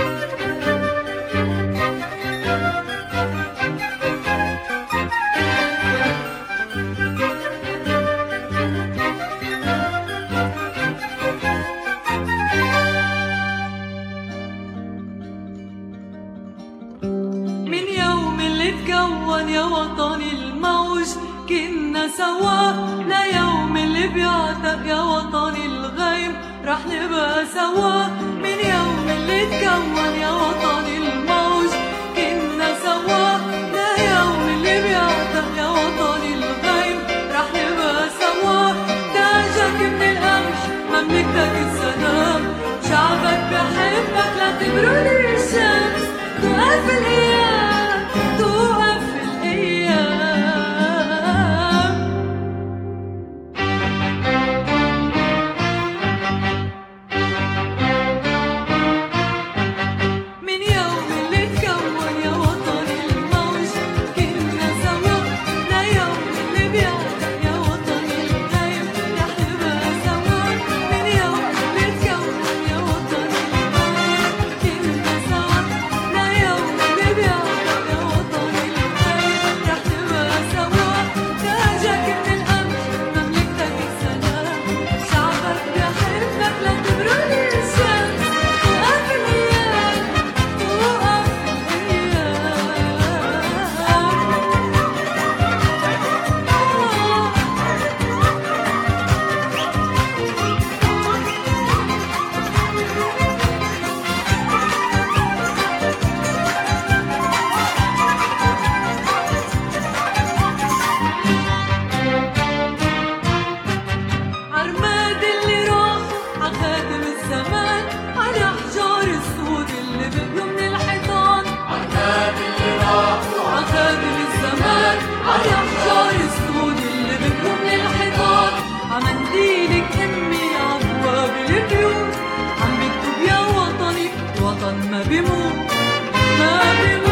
تكون يا وطني الموج كنا سوا، ليوم اللي بيعتق يا وطني الغيم رح نبقى سوا. من يوم اللي تكون يا وطني الموج كنا سوا، ليوم اللي بيعتق يا وطني الغيم رح نبقى سوا. تاجك من القمح مملكتك السلام، شعبك بحبك لا تبرد الشمس. توقف الأيام توقف الأيام، من يوم اللي تكون يا وطني الموج كنا سوا، ليوم اللي بيعتق يا وطني الغيم رح نبقى سوا. من يوم اللي تكون يا وطني الموج كنا سوا، ليوم اللي بيعتق يا وطني الغيم رح نبقى سوا. تاجك من القمح مملكتك السلام، شعبك بحبك لا تبرد الشمس. توقف الأيام توقف عرماد اللي راح عخاتم الزمان، على أحجار السود اللي بقوا من الحيطان. عرماد اللي راح عخاتم الزمان، على أحجار السود اللي بقوا من الحيطان. عمنديلك أمي عبواب البيوت عم بكتب يا وطني، وطن ما بيموت ما بيموت.